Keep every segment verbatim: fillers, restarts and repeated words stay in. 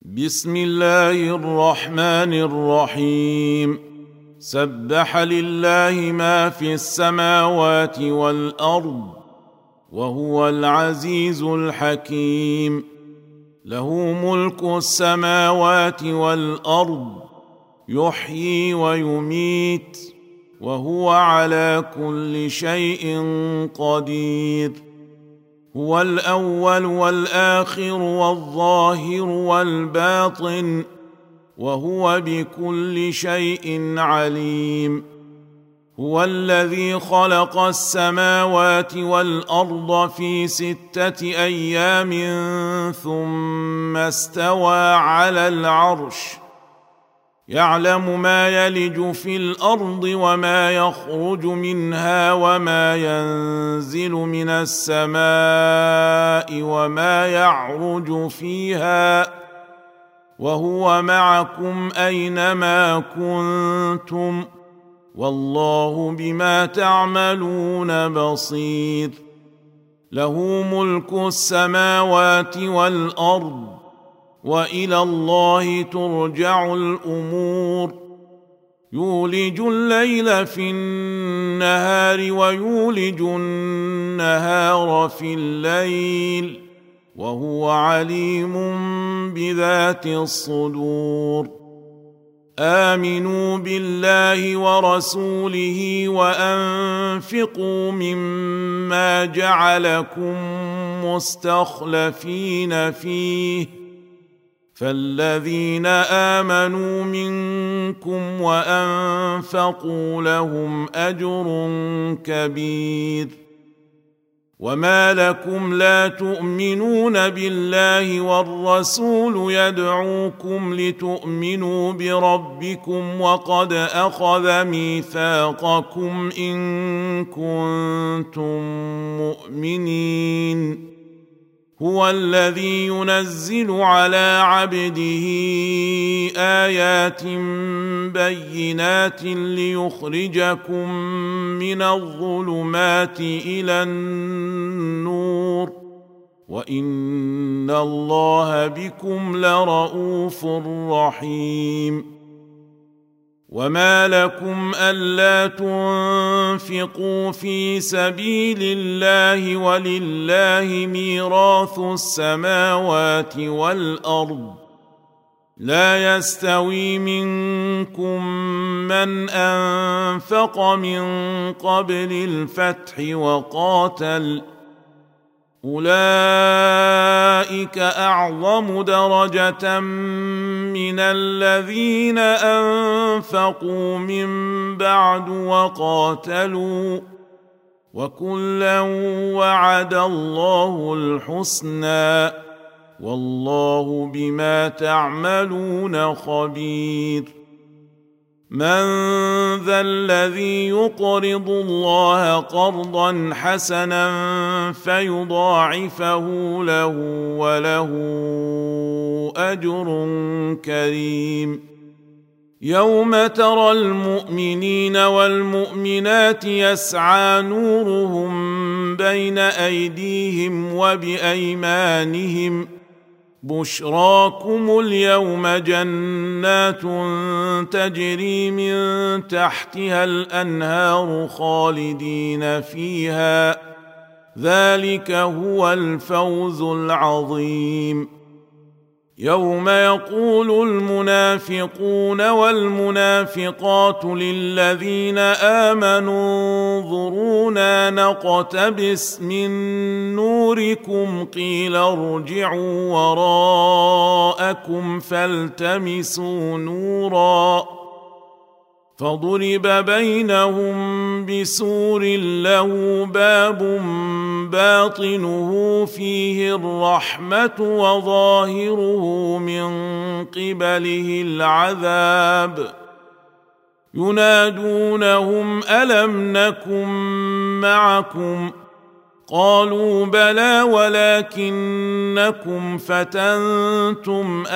بسم الله الرحمن الرحيم. سبح لله ما في السماوات والأرض وهو العزيز الحكيم. له ملك السماوات والأرض يحيي ويميت وهو على كل شيء قدير. هو الأول والآخر والظاهر والباطن وهو بكل شيء عليم. هو الذي خلق السماوات والأرض في ستة أيام ثم استوى على العرش، يعلم ما يلج في الأرض وما يخرج منها وما ينزل من السماء وما يعرج فيها، وهو معكم أينما كنتم والله بما تعملون بصير. له ملك السماوات والأرض وإلى الله ترجع الأمور. يولج الليل في النهار ويولج النهار في الليل وهو عليم بذات الصدور. آمنوا بالله ورسوله وأنفقوا مما جعلكم مستخلفين فيه، فالذين آمنوا منكم وأنفقوا لهم أجر كبير. وما لكم لا تؤمنون بالله والرسول يدعوكم لتؤمنوا بربكم وقد أخذ ميثاقكم إن كنتم مؤمنين. هو الذي ينزل على عبده آيات بينات ليخرجكم من الظلمات إلى النور، وإن الله بكم لرءوف رحيم. وما لكم ألا تنفقوا في سبيل الله ولله ميراث السماوات والأرض، لا يستوي منكم من أنفق من قبل الفتح وقاتل، أولئك أعظم درجة من الذين أنفقوا من بعد وقاتلوا، وكلا وعد الله الحسنى والله بما تعملون خبير. من ذا الذي يقرض الله قرضا حسنا فيضاعفه له وله أجر كريم؟ يوم ترى المؤمنين والمؤمنات يسعى نورهم بين أيديهم وبأيمانهم، بشراكم اليوم جنات تجري من تحتها الأنهار خالدين فيها، ذلك هو الفوز العظيم. يوم يقول المنافقون والمنافقات للذين آمنوا انظرونا نقتبس من نوركم قيل ارجعوا وراءكم فالتمسوا نورا، فضرب بينهم بسور له باب باطنه فيه الرحمة وظاهره من قبله العذاب. ينادونهم ألم نكن معكم؟ قالوا بلى ولكنكم فتنتم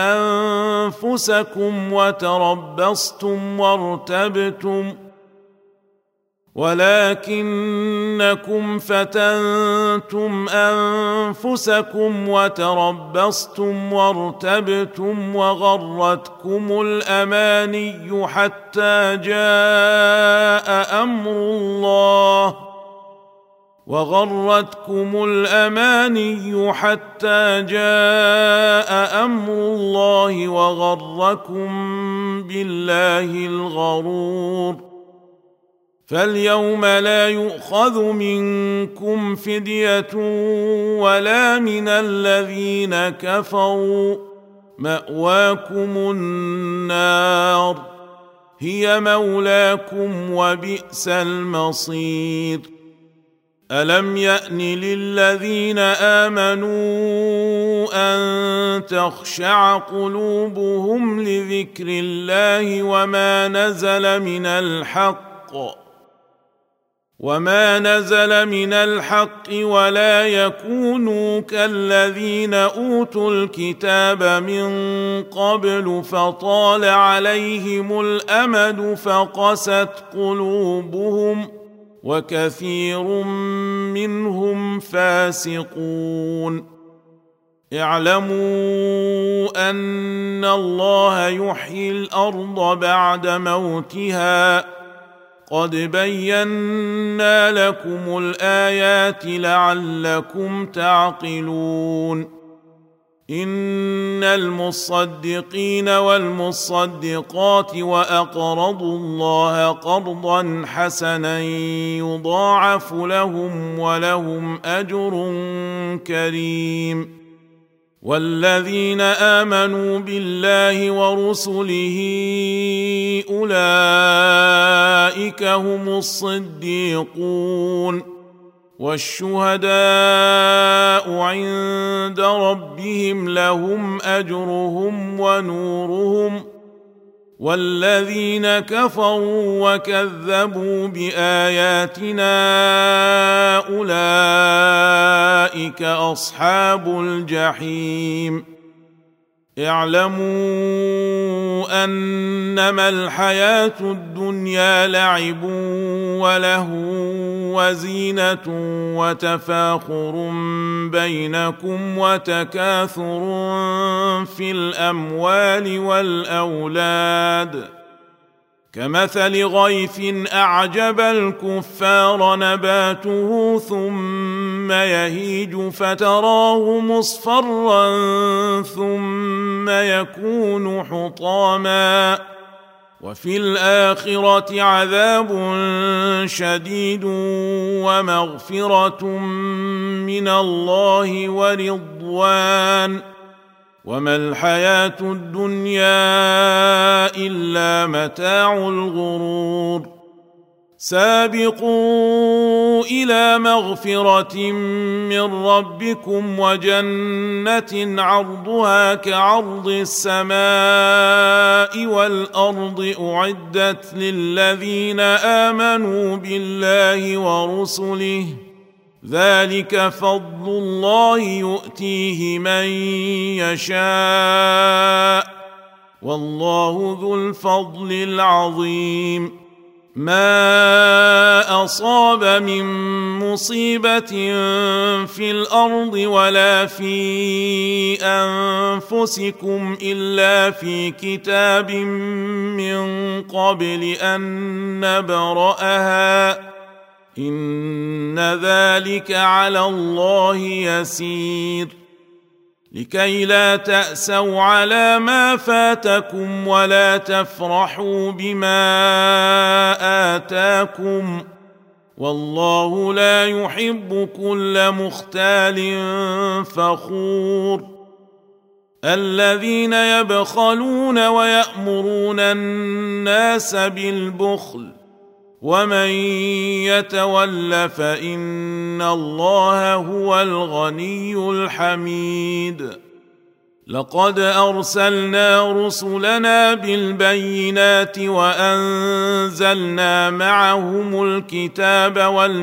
أنفسكم وتربصتم وارتبتم ولكنكم فتنتم أنفسكم وتربصتم وارتبتم وغرتكم الأماني حتى جاء أمر الله وغرتكم الأماني حتى جاء أمر الله وغركم بالله الغرور. فاليوم لا يؤخذ منكم فدية ولا من الذين كفروا، مأواكم النار هي مولاكم وبئس المصير. ألم يأن للذين آمنوا أن تخشع قلوبهم لذكر الله وما نزل من الحق وما نزل من الحق ولا يكونوا كالذين أوتوا الكتاب من قبل فطال عليهم الأمد فقست قلوبهم وكثير منهم فاسقون. اعلموا أن الله يحيي الأرض بعد موتها قد بينا لكم الآيات لعلكم تعقلون. إن المصدقين والمصدقات وأقرضوا الله قرضا حسنا يضاعف لهم ولهم أجر كريم. والذين آمنوا بالله ورسله أولئك هم الصديقون والشهداء عند ربهم لهم أجرهم ونورهم. والذين كفروا وكذبوا بآياتنا أولئك أصحاب الجحيم. اعلموا أنما الحياة الدنيا لعب ولهو وزينة وتفاخر بينكم وتكاثر في الأموال والأولاد كمثل غيث أعجب الكفار نباته ثم يهيج فتراه مصفرا ثم يكون حطاما وفي الآخرة عذاب شديد ومغفرة من الله ورضوان وما الحياة الدنيا إلا متاع الغرور. سابقوا إلى مغفرة من ربكم وجنة عرضها كعرض السماء والأرض أعدت للذين آمنوا بالله ورسله ذلك فضل الله يؤتيه من يشاء والله ذو الفضل العظيم. ما أصاب من مصيبة في الأرض ولا في أنفسكم إلا في كتاب من قبل أن نبرأها إن ذلك على الله يسير. لكي لا تأسوا على ما فاتكم ولا تفرحوا بما آتاكم والله لا يحب كل مختال فخور. الذين يبخلون ويأمرون الناس بالبخل ومن يتول فإن الله هو الغني الحميد. لقد أرسلنا رسلنا بالبينات وأنزلنا معهم الكتاب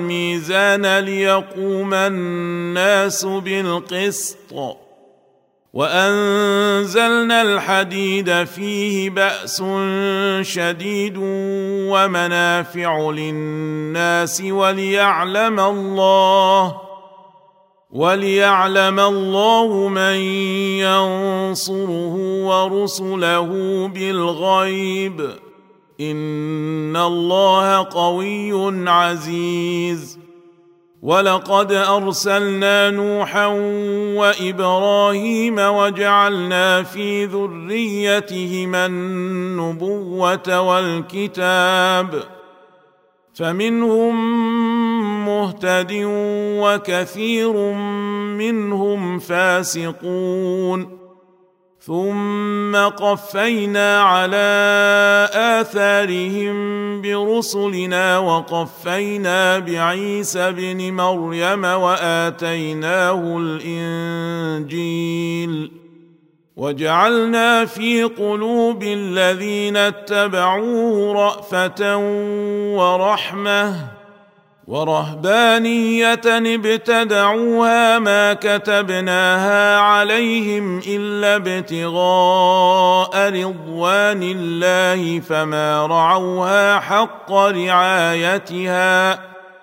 والميزان ليقوم الناس بالقسط وأنزلنا الحديد فيه بأس شديد ومنافع للناس وليعلم الله وليعلم الله من ينصره ورسله بالغيب إن الله قوي عزيز. ولقد أرسلنا نوحا وإبراهيم وجعلنا في ذريتهما النبوة والكتاب فمنهم مهتد وكثير منهم فاسقون ثم قفينا على آثارهم برسلنا وقفينا بعيسى ابن مريم وآتيناه الإنجيل وجعلنا في قلوب الذين اتبعوه رأفة ورحمة ورهبانية ابتدعوها ما كتبناها عليهم إلا ابتغاء رضوان الله فما رعوها حق رعايتها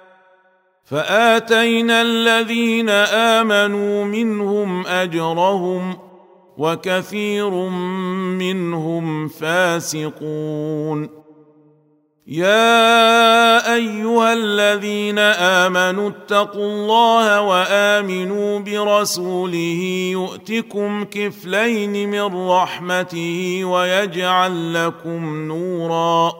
فآتينا الذين آمنوا منهم أجرهم وكثير منهم فاسقون. يا أيها الذين آمنوا اتقوا الله وآمنوا برسوله يؤتكم كفلين من رحمته ويجعل لكم نورا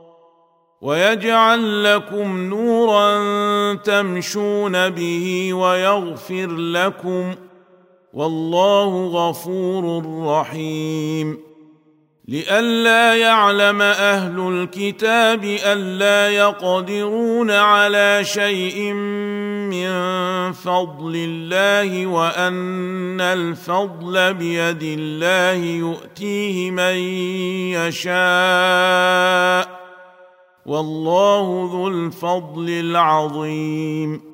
ويجعل لكم نورا تمشون به ويغفر لكم والله غفور رحيم. لئلا يعلم أهل الكتاب ألا يقدرون على شيء من فضل الله وأن الفضل بيد الله يؤتيه من يشاء والله ذو الفضل العظيم.